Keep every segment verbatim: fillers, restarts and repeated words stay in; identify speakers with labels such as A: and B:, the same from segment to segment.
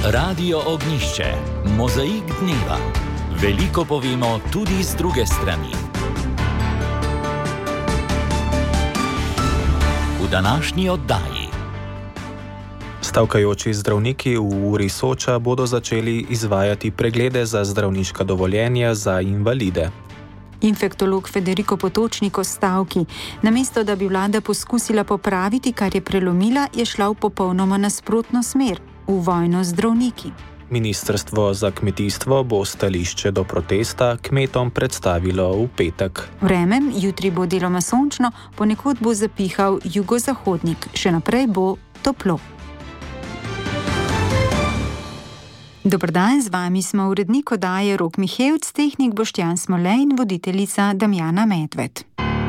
A: Radio Ognjišče, mozaik dneva. Veliko povemo tudi z druge strani. V današnji oddaji.
B: Stavkajoči zdravniki v uri Soča bodo začeli izvajati preglede za zdravniška dovoljenja za invalide.
C: Infektolog Federico Potočnik o stavki. Namesto, da bi vlada poskusila popraviti, kar je prelomila, je šla v popolnoma nasprotno smer, v vojno z zdravniki.
B: Ministrstvo za kmetijstvo bo stališče do protesta kmetom predstavilo v petek.
C: Vreme, jutri bo deloma sončno, ponekod bo zapihal jugozahodnik, še naprej bo toplo. Dober dan, z vami smo urednik oddaje Rok Mihevc, tehnik Boštjan Smolej in voditeljica Damjana Medved.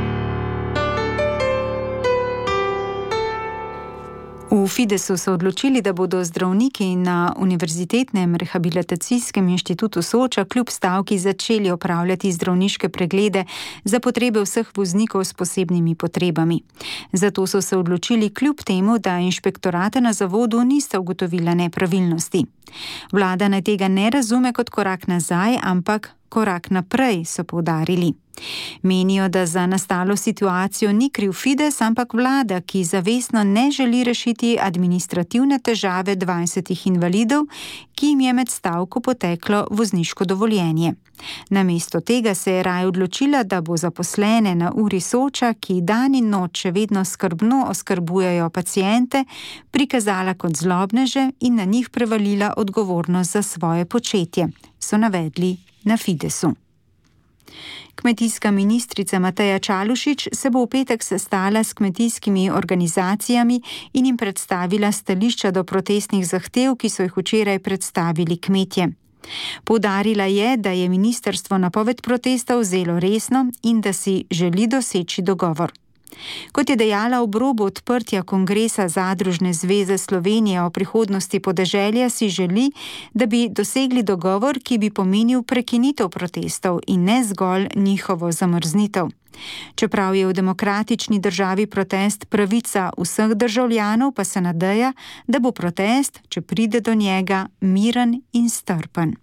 C: V Fidesu so odločili, da bodo zdravniki na Univerzitetnem rehabilitacijskem inštitutu Soča kljub stavki začeli opravljati zdravniške preglede za potrebe vseh voznikov s posebnimi potrebami. Zato so se odločili kljub temu, da inšpektorata na zavodu nista ugotovila nepravilnosti. Vlada naj tega ne razume kot korak nazaj, ampak korak naprej, so poudarili. Menijo, da za nastalo situacijo ni kriv Fides, ampak vlada, ki zavestno ne želi rešiti administrativne težave dvajsetih invalidov, ki jim je med stavko poteklo vozniško dovoljenje. Namesto tega se je raje odločila, da bo zaposlene na uri Soča, ki dan in noč še vedno skrbno oskrbujejo paciente, prikazala kot zlobneže in na njih prevalila odgovornost za svoje početje, so navedli na Fidesu. Kmetijska ministrica Mateja Čalušić se bo v petek sestala s kmetijskimi organizacijami in jim predstavila stališča do protestnih zahtev, ki so jih včeraj predstavili kmetje. Poudarila je, da je ministrstvo napoved protesta vzelo resno in da si želi doseči dogovor. Kot je dejala ob robu odprtja kongresa Zadružne zveze Slovenije o prihodnosti podeželja, si želi, da bi dosegli dogovor, ki bi pomenil prekinitev protestov in ne zgolj njihovo zamrznitev. Čeprav je v demokratični državi protest pravica vseh državljanov, pa se nadeja, da bo protest, če pride do njega, miren in strpen.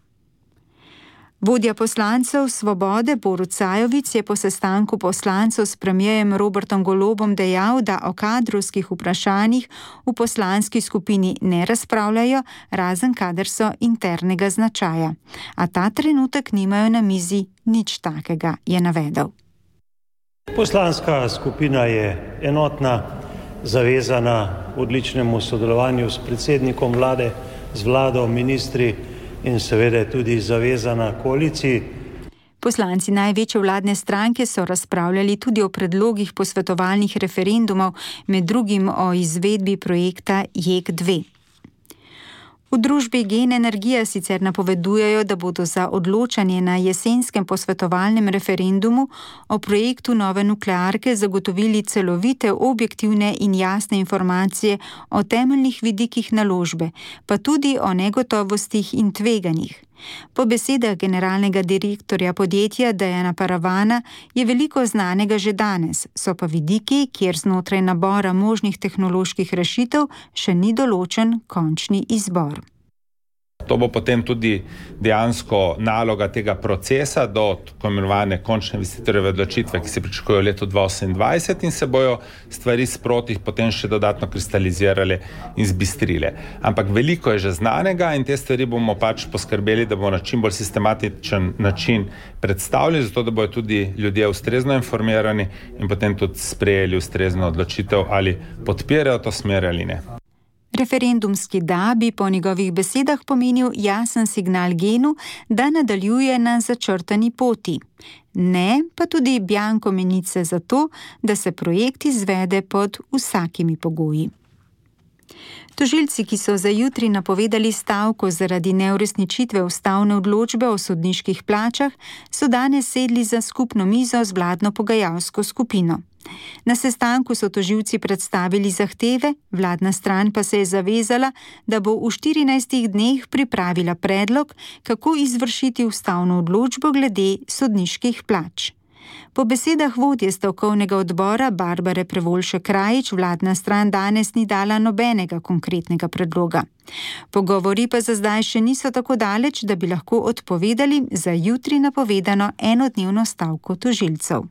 C: Vodja poslancev Svobode Borut Sajovic je po sestanku poslancev s premierjem Robertom Golobom dejal, da o kadrovskih vprašanjih v poslanski skupini ne razpravljajo, razen kadar so internega značaja. A ta trenutek nimajo na mizi nič takega, je navedel.
D: Poslanska skupina je enotna, zavezana odličnemu sodelovanju s predsednikom vlade, z vlado, ministri in seveda tudi zavezana koaliciji.
C: Poslanci največje vladne stranke so razpravljali tudi o predlogih posvetovalnih referendumov, med drugim o izvedbi projekta J E K dve. V družbi Gen Energija sicer napovedujejo, da bodo za odločanje na jesenskem posvetovalnem referendumu o projektu nove nuklearke zagotovili celovite, objektivne in jasne informacije o temeljnih vidikih naložbe, pa tudi o negotovostih in tveganjih. Po besedah generalnega direktorja podjetja Dejana Paravana je veliko znanega že danes, so pa vidiki, kjer znotraj nabora možnih tehnoloških rešitev še ni določen končni izbor.
E: To bo potem tudi dejansko naloga tega procesa do tako imenovane končne investitorjeve odločitve, ki se pričakujejo v letu dva tisoč osemindvajset in se bojo stvari sproti potem še dodatno kristalizirale in zbistrile. Ampak veliko je že znanega in te stvari bomo pač poskrbeli, da bo na čim bolj sistematičen način predstavljeni, zato da bojo tudi ljudje ustrezno informirani in potem tudi sprejeli ustrezno odločitev, ali podpirajo to smer ali ne.
C: Referendumski da bi po njegovih besedah pomenil jasen signal Genu, da nadaljuje na začrtani poti. Ne, pa tudi bianko menice za to, da se projekt izvede pod vsakimi pogoji. Tožilci, ki so za jutri napovedali stavko zaradi neuresničitve ustavne odločbe o sodniških plačah, so danes sedli za skupno mizo z vladno pogajalsko skupino. Na sestanku so tožilci predstavili zahteve, vladna stran pa se je zavezala, da bo v štirinajstih dneh pripravila predlog, kako izvršiti ustavno odločbo glede sodniških plač. Po besedah vodje stavkovnega odbora Barbare Prevolšek-Rajić vladna stran danes ni dala nobenega konkretnega predloga. Pogovori pa za zdaj še niso tako daleč, da bi lahko odpovedali za jutri napovedano enodnevno stavko tožilcev.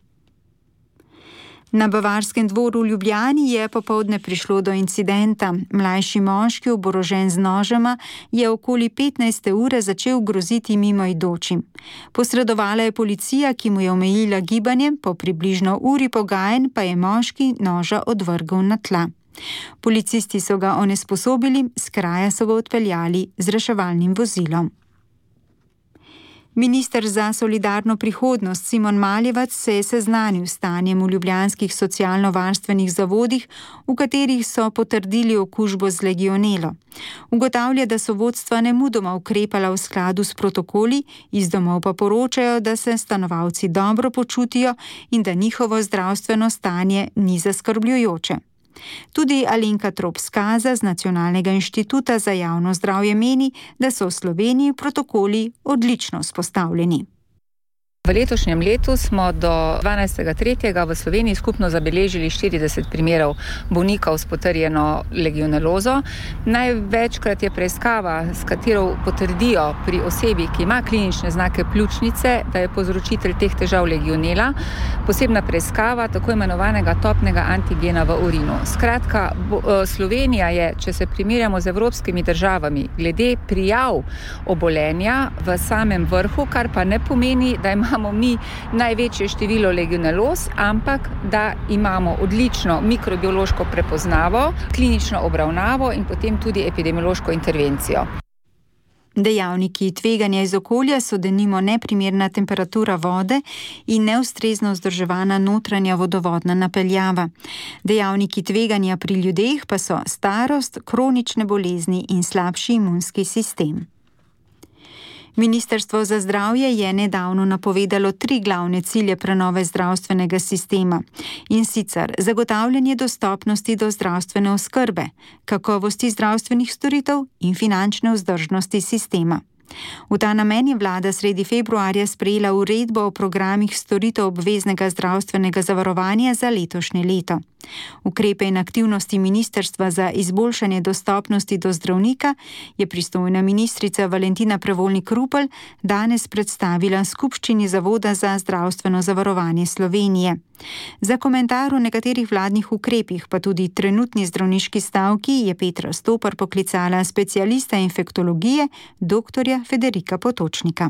C: Na Bavarskem dvoru v Ljubljani je popoldne prišlo do incidenta. Mlajši moški, oborožen z nožema, je okoli petnajste ure začel groziti mimoidočim. Posredovala je policija, ki mu je omejila gibanje, po približno uri pogajanj pa je moški noža odvrgel na tla. Policisti so ga onesposobili, s kraja so ga odpeljali z reševalnim vozilom. Minister za solidarno prihodnost Simon Maljevac se je seznanil s stanjem v ljubljanskih socialno-varstvenih zavodih, v katerih so potrdili okužbo z legionelo. Ugotavlja, da so vodstva nemudoma ukrepala v skladu s protokoli, iz domov pa poročajo, da se stanovalci dobro počutijo in da njihovo zdravstveno stanje ni zaskrbljujoče. Tudi Alenka Trop-Skaza z Nacionalnega inštituta za javno zdravje meni, da so v Sloveniji protokoli odlično vzpostavljeni.
F: V letošnjem letu smo do dvanajstega tretjega v Sloveniji skupno zabeležili štirideset primerov bolnikov s potrjeno legionelozo. Največkrat je preiskava, s katero potrdijo pri osebi, ki ima klinične znake pljučnice, da je povzročitelj teh težav legionela, posebna preiskava tako imenovanega topnega antigena v urinu. Skratka, Slovenija je, če se primerjamo z evropskimi državami, glede prijav obolenja v samem vrhu, kar pa ne pomeni, da ima imamo mi največje število legioneloz, ampak da imamo odlično mikrobiološko prepoznavo, klinično obravnavo in potem tudi epidemiološko intervencijo.
C: Dejavniki tveganja iz okolja so denimo neprimerna temperatura vode in neustrezno vzdrževana notranja vodovodna napeljava. Dejavniki tveganja pri ljudeh pa so starost, kronične bolezni in slabši imunski sistem. Ministrstvo za zdravje je nedavno napovedalo tri glavne cilje prenove zdravstvenega sistema, in sicer zagotavljanje dostopnosti do zdravstvene oskrbe, kakovosti zdravstvenih storitev in finančne vzdržnosti sistema. V ta namen je vlada sredi februarja sprejela uredbo o programih storitev obveznega zdravstvenega zavarovanja za letošnje leto. Ukrepe in aktivnosti ministrstva za izboljšanje dostopnosti do zdravnika je pristojna ministrica Valentina Prevolnik-Rupel danes predstavila skupščini Zavoda za zdravstveno zavarovanje Slovenije. Za komentar o nekaterih vladnih ukrepih, pa tudi trenutni zdravniški stavki, je Petra Stopar poklicala specialista infektologije doktorja Federika Potočnika.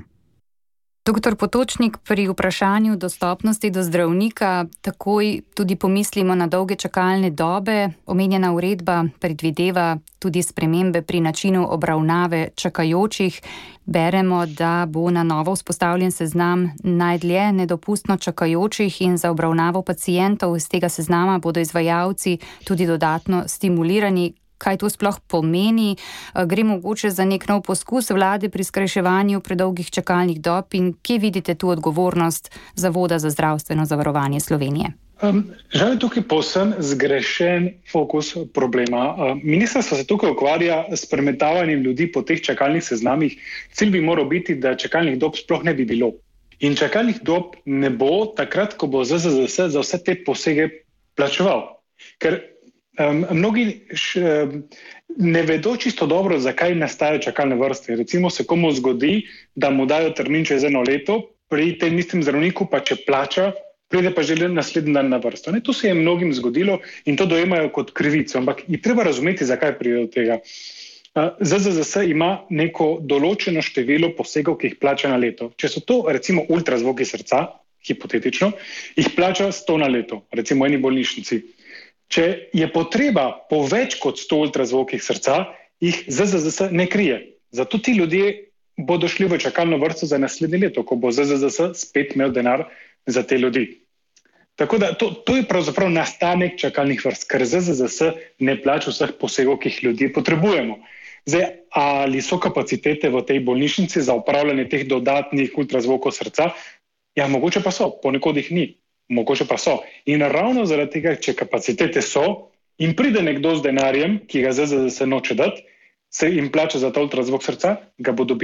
G: Doktor Potočnik, pri vprašanju dostopnosti do zdravnika takoj tudi pomislimo na dolge čakalne dobe. Omenjena uredba predvideva tudi spremembe pri načinu obravnave čakajočih. Beremo, da bo na novo vzpostavljen seznam najdlje nedopustno čakajočih in za obravnavo pacientov iz tega seznama bodo izvajalci tudi dodatno stimulirani. Kaj to sploh pomeni? Gre mogoče za nek nov poskus vlade pri skrajševanju predolgih čakalnih dob in kje vidite tu odgovornost Zavoda za zdravstveno zavarovanje Slovenije?
H: Um, žal je tukaj povsem zgrešen fokus problema. Um, ministrstvo se tukaj ukvarja s premetavanjem ljudi po teh čakalnih seznamih. Cilj bi moral biti, da čakalnih dob sploh ne bi bilo. In čakalnih dob ne bo takrat, ko bo Z Z Z S za vse te posege plačeval. Ker Um, mnogi š, um, ne vedo čisto dobro, zakaj nastajajo čakalne vrste. Recimo se komu zgodi, da mu dajo termin čez eno leto, pri tem istem zdravniku pa če plača, pride pa že naslednji dan na vrsto. Ne, to se je mnogim zgodilo in to dojemajo kot krivico, ampak je treba razumeti, zakaj pride do tega. Uh, Z Z Z S ima neko določeno število posegov, ki jih plača na leto. Če so to recimo ultrazvoki srca, hipotetično, jih plača sto na leto, recimo v eni bolnišnici. Če je potreba po več kot sto ultrazvokih srca, jih Z Z Z S ne krije. Zato ti ljudje bodo šli v čakalno vrsto za naslednje leto, ko bo Z Z Z S spet imel denar za te ljudi. Tako da to, to je pravzaprav nastanek čakalnih vrst, ker Z Z Z S ne plača vseh posegov, ki jih ljudje potrebujemo. Zdaj, ali so kapacitete v tej bolnišnici za upravljanje teh dodatnih ultrazvokov srca? Ja, mogoče pa so, ponekod jih ni. Mogoče pa so. In ravno zaradi tega, če kapacitete so in pride nekdo z denarjem, ki ga Z Z Z S noče dati, se jim plača za ta ultrazvok srca, ga bo dobil.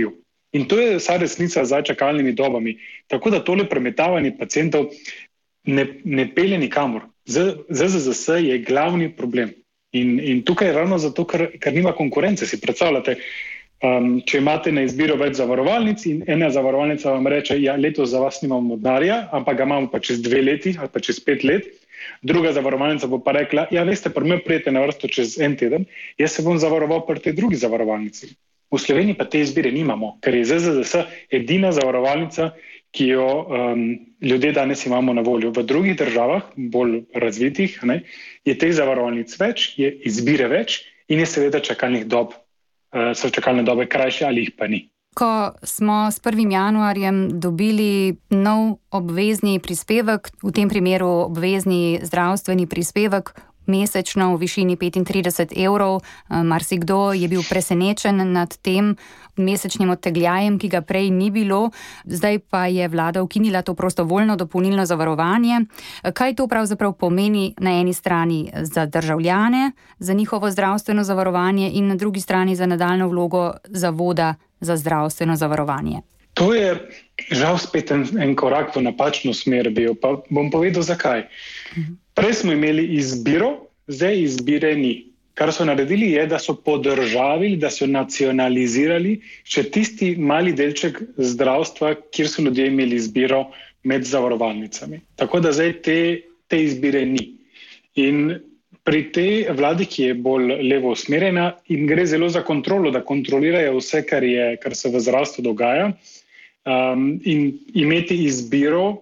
H: In to je vsa resnica za čakalnimi dobami. Tako da tole premetavanje pacientov ne, ne pelje nikamor. Z Z Z S je glavni problem. In, in tukaj je ravno zato, ker, ker nima konkurence. Si predstavljate, um, če imate na izbiro več zavarovalnic in ena zavarovalnica vam reče, ja, letos za vas nimamo denarja, ampak ga imamo pa čez dve leti ali pa čez pet let. Druga zavarovalnica bo pa rekla, ja, veste, pri me prijete na vrsto čez en teden, jaz se bom zavaroval pri tej drugi zavarovalnici. V Sloveniji pa te izbire nimamo, ker je Z Z S edina zavarovalnica, ki jo um, ljudje danes imamo na voljo. V drugih državah, bolj razvitih, ne, je teh zavarovalnic več, je izbire več in je seveda čakalnih dob, uh, so čakalne dobe krajše ali jih pa ni.
G: Ko smo s prvim januarjem dobili nov obvezni prispevek, v tem primeru obvezni zdravstveni prispevek, mesečno v višini petintrideset evrov, marsikdo je bil presenečen nad tem mesečnim odtegljajem, ki ga prej ni bilo, zdaj pa je vlada ukinila to prostovoljno dopolnilno zavarovanje. Kaj to pravzaprav pomeni na eni strani za državljane, za njihovo zdravstveno zavarovanje in na drugi strani za nadaljnjo vlogo Zavoda za zdravstveno zavarovanje?
H: To je žal spet en, en korak v napačno smer bil, pa bom povedal zakaj. Prej smo imeli izbiro, zdaj izbire ni. Kar so naredili je, da so podržavili, da so nacionalizirali še tisti mali delček zdravstva, kjer so ljudje imeli izbiro med zavarovalnicami. Tako da zdaj te, te izbire ni. In pri tej vladi, ki je bolj levo usmerjena, jim gre zelo za kontrolo, da kontrolirajo vse, kar, je, kar se v zdravstvu dogaja. Um, in imeti izbiro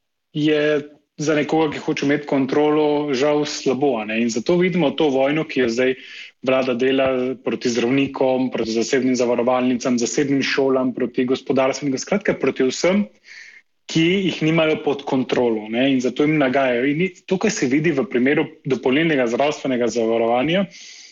H: je za nekoga, ki hoče imeti kontrolo, žal slabo. Ne? In zato vidimo to vojno, ki jo zdaj vlada dela proti zdravnikom, proti zasebnim zavarovalnicam, zasebnim šolam, proti gospodarstvenim, skratka proti vsem, ki jih nimajo pod kontrolo, ne? In zato jim nagajajo. In tukaj se vidi v primeru dopolnilnega zdravstvenega zavarovanja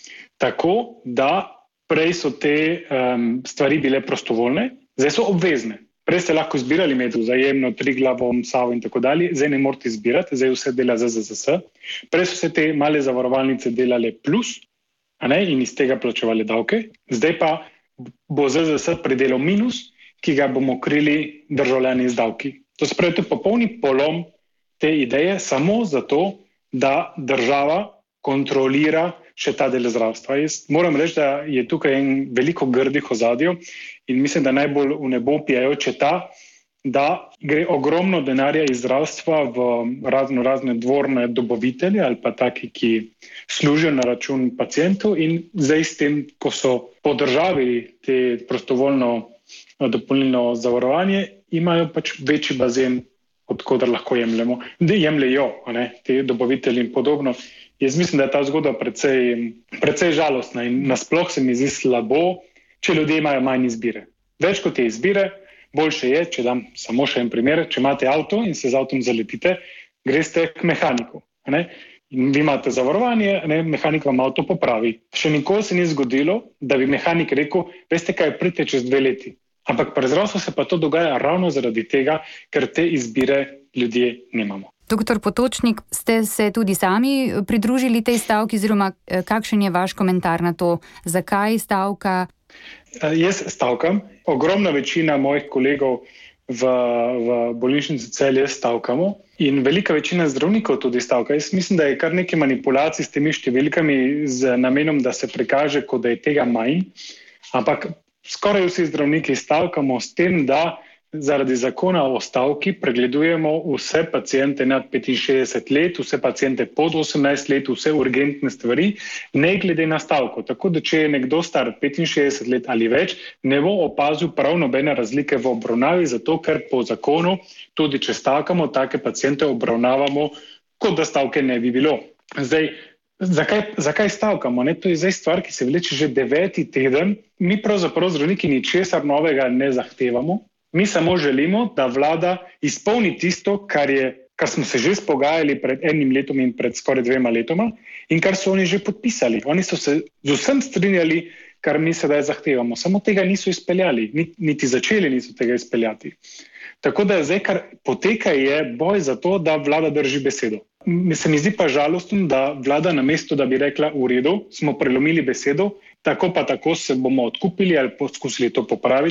H: tako, da prej so te um, stvari bile prostovoljne, zdaj so obvezne. Prej ste lahko izbirali med Vzajemno, Triglavom, Savo in tako dalje, zdaj ne morate izbirati, zdaj vse dela Z Z S. Prej so se te male zavarovalnice delale plus, a ne, in iz tega plačevali davke, zdaj pa bo Z Z S pridelal minus, ki ga bomo krili državljani z davki. To se pravi, to je popolni polom te ideje samo zato, da država kontrolira še ta del zdravstva. Jaz moram reči, da je tukaj en veliko grdih ozadjev in mislim, da najbolj v nebo pijajoče ta, da gre ogromno denarja iz zdravstva v razno razne dvorne dobavitelje ali pa taki, ki služijo na račun pacientov in zdaj s tem, ko so podržavili te prostovoljno dopolnilno zavarovanje, imajo pač večji bazen, od koder lahko jemljemo. Jemljajo, ne, te dobavitelji in podobno. Jaz mislim, da je ta zgodba precej, precej žalostna in nasploh se mi zdi slabo, če ljudje imajo manj izbire. Več kot je izbire, boljše je, če dam samo še en primer, če imate avto in se z avtom zaletite, greste k mehaniku. Ne? In vi imate zavarovanje, ne? Mehanik vam avto popravi. Še nikoli se ni zgodilo, da bi mehanik rekel, veste kaj, pridite čez dve leti. Ampak pri zdravstvu se pa to dogaja ravno zaradi tega, ker te izbire ljudje nimamo.
G: Doktor Potočnik, ste se tudi sami pridružili tej stavki, oziroma kakšen je vaš komentar na to? Zakaj stavka?
H: Jaz stavkam. Ogromna večina mojih kolegov v, v bolnišnici Celje stavkamo in velika večina zdravnikov tudi stavka. Jaz mislim, da je kar nekaj manipulacij s temi številkami z namenom, da se prikaže, kot da je tega manj. Ampak skoraj vsi zdravniki stavkamo s tem, da zaradi zakona o stavki pregledujemo vse paciente nad petinšestdeset let, vse paciente pod osemnajst let, vse urgentne stvari, ne glede na stavko. Tako da če je nekdo star petinšestdeset let ali več, ne bo opazil prav nobene razlike v obravnavi, zato ker po zakonu, tudi če stavkamo, take paciente obravnavamo, kot da stavke ne bi bilo. Zdaj, zakaj, zakaj stavkamo? Ne? To je zdaj stvar, ki se vleče že deveti teden. Mi pravzaprav zdravniki ničesar novega ne zahtevamo. Mi samo želimo, da vlada izpolni tisto, kar, je, kar smo se že spogajali pred enim letom in pred skoraj dvema letoma in kar so oni že podpisali. Oni so se z vsem strinjali, kar mi sedaj zahtevamo. Samo tega niso izpeljali, niti začeli niso tega izpeljati. Tako da zdaj, kar poteka, je boj za to, da vlada drži besedo. Se mi zdi pa žalostno, da vlada namesto, da bi rekla v redu, smo prelomili besedo, tako pa tako se bomo odkupili ali poskusili to popraviti.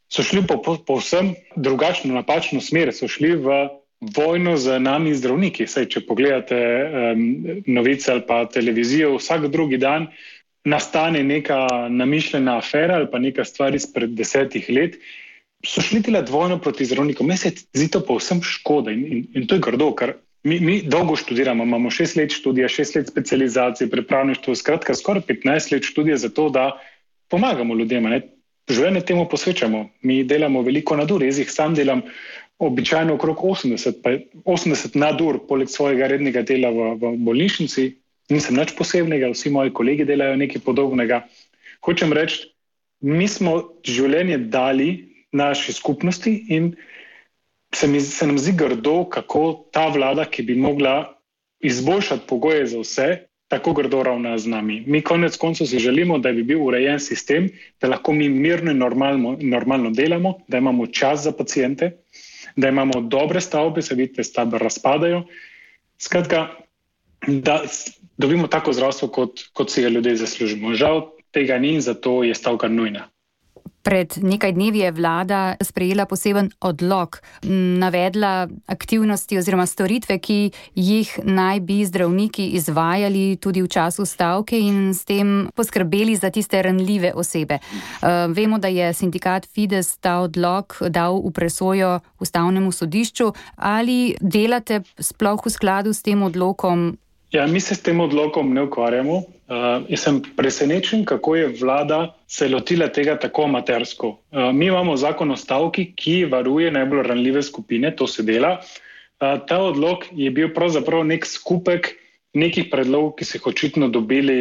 H: so šli po, po, po vsem drugačno, napačno smer, so šli v vojno z nami zdravniki. Saj, če pogledate um, novice ali pa televizijo, vsak drugi dan nastane neka namišljena afera ali pa neka stvar izpred desetih let, so šli delati vojno proti zdravnikom. Meni se zdi to povsem škoda in, in, in to je grdo, ker mi, mi dolgo študiramo, imamo šest let študija, šest let specializacije, pripravništvo, skratka skoraj petnajst let študija za to, da pomagamo ljudem, ne? Življenje temu posvečamo. Mi delamo veliko nadur, jaz jih sam delam običajno okrog osemdeset, pa osemdeset nadur poleg svojega rednega dela v, v bolnišnici. Nisem nič posebnega, vsi moji kolegi delajo nekaj podobnega. Hočem reči, mi smo življenje dali naši skupnosti in se, mi, se nam zdi grdo, kako ta vlada, ki bi mogla izboljšati pogoje za vse, tako grdo ravna z nami. Mi konec koncev si želimo, da bi bil urejen sistem, da lahko mi mirno in normalno, normalno delamo, da imamo čas za paciente, da imamo dobre stavbe, se vidite, stavbe razpadajo. Skratka, da dobimo tako zdravstvo, kot, kot si ga ljudje zaslužimo. Žal tega ni in zato je stavka nujna.
G: Pred nekaj dnevi je vlada sprejela poseben odlok, navedla aktivnosti oziroma storitve, ki jih naj bi zdravniki izvajali tudi v času stavke in s tem poskrbeli za tiste ranljive osebe. Uh, vemo, da je sindikat Fides ta odlok dal v presojo Ustavnemu sodišču. Ali delate sploh v skladu s tem odlokom?
H: Ja, mi se s tem odlokom ne ukvarjamo. Uh, jaz sem presenečen, kako je vlada se lotila tega tako amatersko. Uh, mi imamo zakon o stavki, ki varuje najbolj ranljive skupine, to se dela. Uh, ta odlok je bil pravzaprav nek skupek nekih predlogov, ki so jih očitno dobili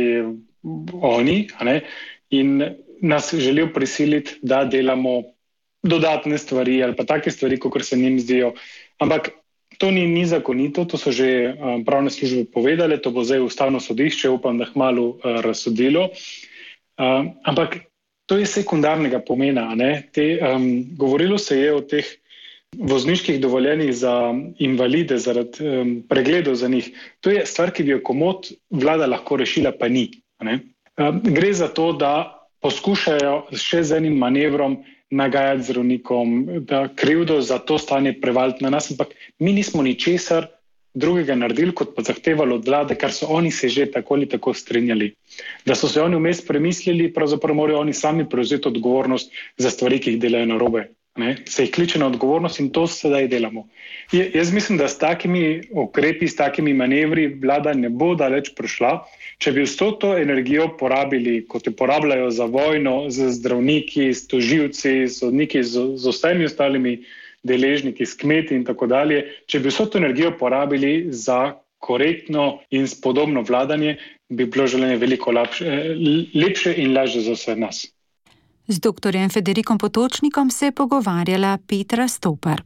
H: oni, a ne? In nas želijo prisiliti, da delamo dodatne stvari ali pa take stvari, kakor se njim zdijo. Ampak to ni, ni zakonito, to so že um, pravne službe povedale, to bo zdaj Ustavno sodišče, upam, da kmalu uh, razsodilo. Uh, ampak to je sekundarnega pomena. Ne? Te, um, govorilo se je o teh vozniških dovoljenjih za invalide, zaradi um, pregledov za njih. To je stvar, ki bi jo komot vlada lahko rešila, pa ni. Ne? Um, gre za to, da poskušajo še z enim manevrom nagajati zdravnikom, da krivdo za to stanje prevaliti na nas, ampak mi nismo ničesar drugega naredili, kot pa zahtevalo od vlade, kar so oni se že tako ali tako strinjali. Da so se oni vmes premislili, pravzaprav morajo oni sami prevzeti odgovornost za stvari, ki jih delajo narobe. Ne? Se jih kliče na odgovornost in to sedaj delamo. Je, jaz mislim, da s takimi ukrepi, s takimi manevri vlada ne bo daleč prišla. Če bi vso to energijo porabili, kot jo porabljajo za vojno, z zdravniki, s tožilci, sodniki, z, z vsemi ostalimi deležniki, s kmeti in tako dalje, če bi vso to energijo porabili za korektno in spodobno vladanje, bi bilo življenje veliko lapše, lepše in lažje za vse nas.
C: Z doktorjem Federikom Potočnikom se je pogovarjala Petra Stopar.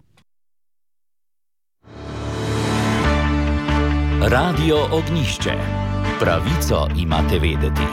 A: Radio Ognjišče. Pravico imate vedeti.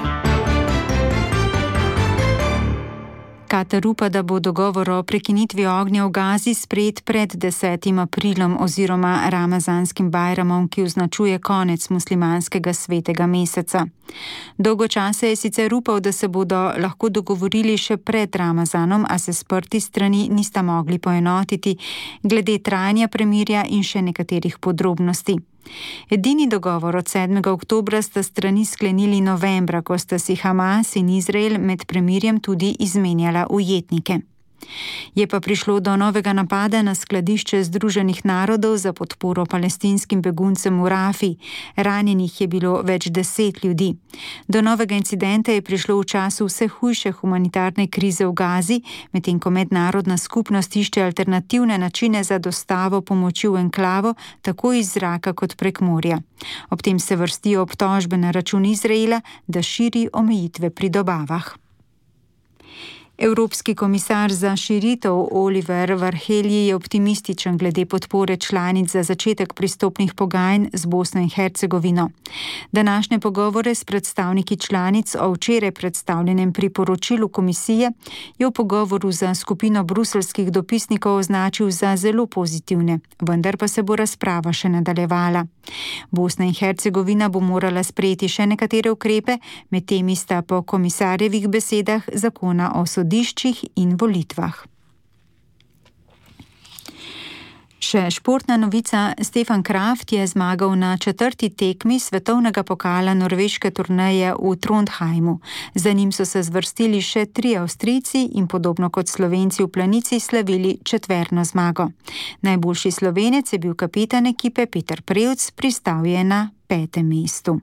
C: Katar upa, da bo dogovor o prekinitvi ognja v Gazi sprejet pred desetim aprilom oziroma ramazanskim bajramom, ki označuje konec muslimanskega svetega meseca. Dolgo časa je sicer upal, da se bodo lahko dogovorili še pred Ramazanom, a se sprti strani nista mogli poenotiti glede trajanja premirja in še nekaterih podrobnosti. Edini dogovor od sedmega oktobra sta strani sklenili novembra, ko sta si Hamas in Izrael med premirjem tudi izmenjala ujetnike. Je pa prišlo do novega napada na skladišče Združenih narodov za podporo palestinskim beguncem v Rafi. Ranjenih je bilo več deset ljudi. Do novega incidenta je prišlo v času vse hujše humanitarne krize v Gazi, medtem ko mednarodna skupnost išče alternativne načine za dostavo pomoči v enklavo, tako iz zraka kot prek morja. Ob tem se vrstijo obtožbe na račun Izraela, da širi omejitve pri dobavah. Evropski komisar za širitev Oliver Varhelyi je optimističen glede podpore članic za začetek pristopnih pogajanj z Bosno in Hercegovino. Današnje pogovore s predstavniki članic o včeraj predstavljenem priporočilu komisije je v pogovoru za skupino bruselskih dopisnikov označil za zelo pozitivne, vendar pa se bo razprava še nadaljevala. Bosna in Hercegovina bo morala sprejeti še nekatere ukrepe, med temi sta po komisarjevih besedah zakona o sodiščih in volitvah. Še športna novica, Stefan Kraft je zmagal na četrti tekmi svetovnega pokala norveške turneje v Trondheimu. Za njim so se zvrstili še tri Avstrijci in podobno kot Slovenci v Planici slavili četverno zmago. Najboljši Slovenec je bil kapitan ekipe Peter Prevc, pristal je na petem mestu.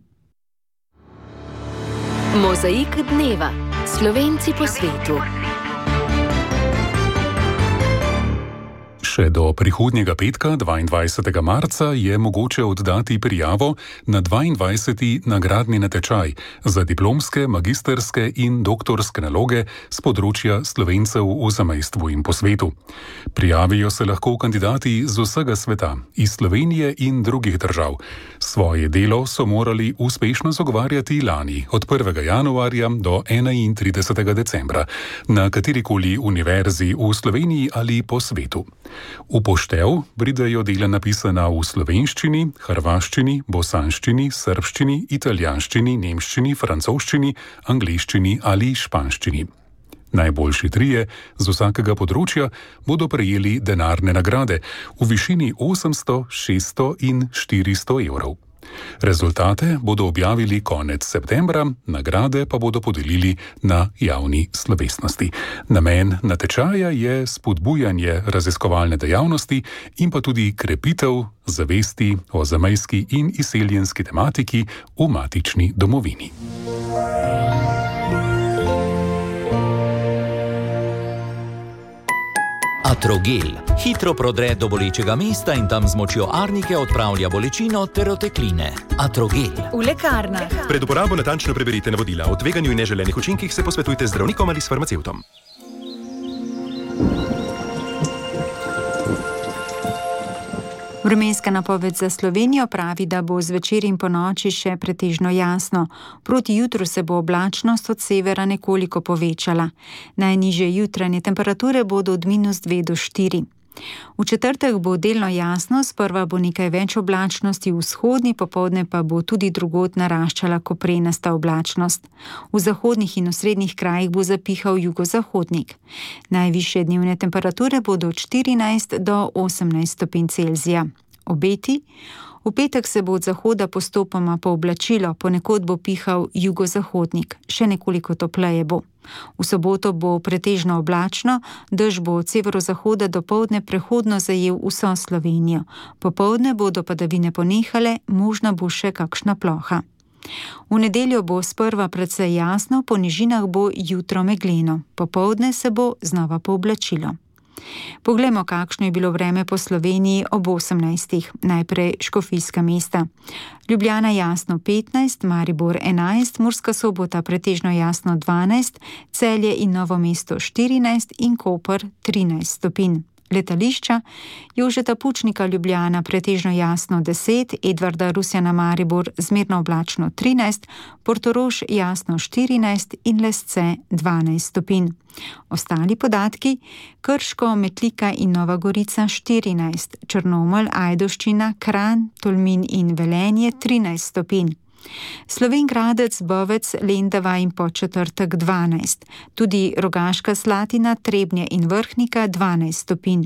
I: Mozaik dneva. Slovenci po svetu.
J: Še do prihodnjega petka, dvaindvajsetega marca, je mogoče oddati prijavo na dvaindvajseti nagradni natečaj za diplomske, magistrske in doktorske naloge z področja Slovencev v zamejstvu in po svetu. Prijavijo se lahko kandidati z vsega sveta, iz Slovenije in drugih držav. Svoje delo so morali uspešno zagovarjati lani, od prvega januarja do enaintridesetega decembra, na katerikoli univerzi v Sloveniji ali po svetu. V poštev pridejo dela napisana v slovenščini, hrvaščini, bosanščini, srbščini, italijanščini, nemščini, francoščini, angleščini ali španščini. Najboljši trije z vsakega področja bodo prejeli denarne nagrade v višini osemsto, šeststo in štiristo evrov. Rezultate bodo objavili konec septembra, nagrade pa bodo podelili na javni slovesnosti. Namen natečaja je spodbujanje raziskovalne dejavnosti in pa tudi krepitev zavesti o zamejski in izseljenski tematiki v matični domovini.
A: Atrogel hitro prodre do bolečega mesta in tam z močjo arnike odpravlja bolečino ter otekline. Atrogel.
K: V lekarnah.
L: Pred uporabo natančno preberite navodila. O tveganju in neželenih učinkih se posvetujte z zdravnikom ali s farmacevtom.
C: Vremenska napoved za Slovenijo pravi, da bo zvečer in ponoči še pretežno jasno. Proti jutru se bo oblačnost od severa nekoliko povečala. Najnižje jutranje temperature bodo od minus dve do štiri. V četrtek bo delno jasno, sprva bo nekaj več oblačnosti v vzhodni, popoldne pa bo tudi drugod naraščala koprenasta oblačnost. V zahodnih in osrednjih krajih bo zapihal jugozahodnik. Najvišje dnevne temperature bodo od štirinajst do osemnajst stopinj Celzija. Obeti? V petek se bo od zahoda postopoma pooblačilo, ponekod bo pihal jugozahodnik, še nekoliko topleje bo. V soboto bo pretežno oblačno, dež bo od severozahoda dopoldne prehodno zajel vso Slovenijo. Popoldne bodo padavine ponehale, možna bo še kakšna ploha. V nedeljo bo sprva precej jasno, po nižinah bo jutro megleno, popoldne se bo znova pooblačilo. Poglejmo, kakšno je bilo vreme po Sloveniji ob osemnajstih. Najprej škofijska mesta. Ljubljana jasno petnajst, Maribor enajst, Murska Sobota pretežno jasno dvanajst, Celje in Novo mesto štirinajst in Koper trinajst stopinj. Letališča: Jožeta Pučnika Ljubljana pretežno jasno deset, Edvarda Rusjana Maribor zmerno oblačno trinajst, Portorož jasno štirinajst in Lesce dvanajst stopinj. Ostali podatki: Krško, Metlika in Nova Gorica štirinajst, Črnomelj, Ajdovščina, Kranj, Tolmin in Velenje trinajst stopinj. Slovenj Gradec, Bovec, Lendava in Podčetrtek dvanajst, tudi Rogaška Slatina, Trebnje in Vrhnika dvanajst stopinj.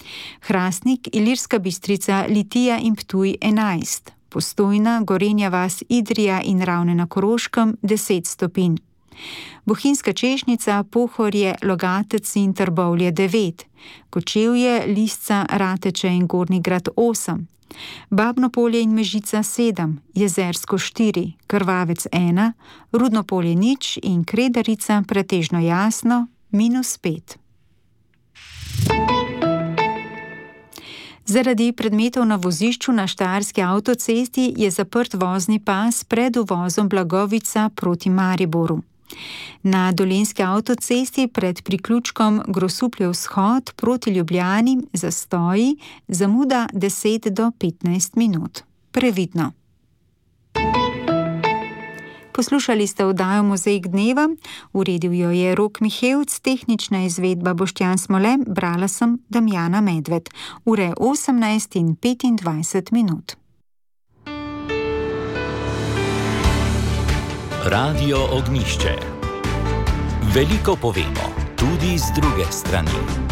C: Hrastnik, Ilirska Bistrica, Litija in Ptuj enajst, Postojna, Gorenja vas, Idrija in Ravne na Koroškem deset stopinj. Bohinjska Češnjica, Pohorje, Logatec in Trbovlje devet, Kočevje, Lisca, Rateče in Gornji Grad osem, Babno Polje in Mežica sedem, Jezersko štiri, Krvavec ena, Rudno Polje nič in Kredarica pretežno jasno minus pet. Zaradi predmetov na vozišču na Štajerski avtocesti je zaprt vozni pas pred uvozom Blagovica proti Mariboru. Na Dolenjski avtocesti pred priključkom Grosuplje vzhod proti Ljubljani zastoji, zamuda deset do petnajst minut. Previdno. Poslušali ste oddajo Mozaik dneva, uredil jo je Rok Mihevc, tehnična izvedba Boštjan Smole, brala sem Damjana Medved. Ure osemnajst in petindvajset minut.
A: Radio Ognjišče. Veliko povemo, tudi z druge strani.